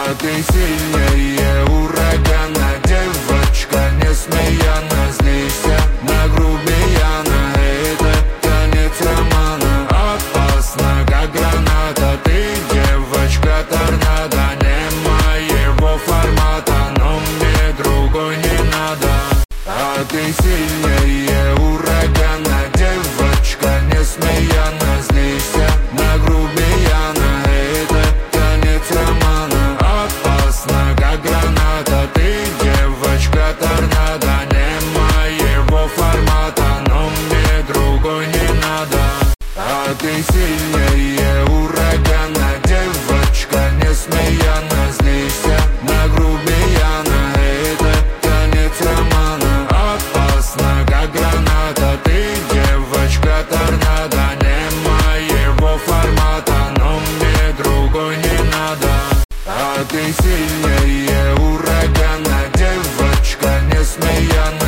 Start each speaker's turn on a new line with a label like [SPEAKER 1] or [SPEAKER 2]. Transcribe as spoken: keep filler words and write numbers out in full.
[SPEAKER 1] А ты сильнее урагана, девочка, несмеянно злишься на грубияна. Это танец романа, опасно, как граната. Ты девочка торнадо, не моего формата, но мне другой не надо. А ты сильнее урагана, девочка, несмеянно злишься на грубияна. Это танец романа, опасно, как граната. Ты девочка торнадо, не моего формата, но мне другой не надо. А ты сильнее урагана, девочка, несмеянно злишься на грубияна. Это танец романа, опасно, как граната. Ты девочка торнадо, не моего формата, но мне другой не надо. А ты сильнее урагана, девочка, несмеянно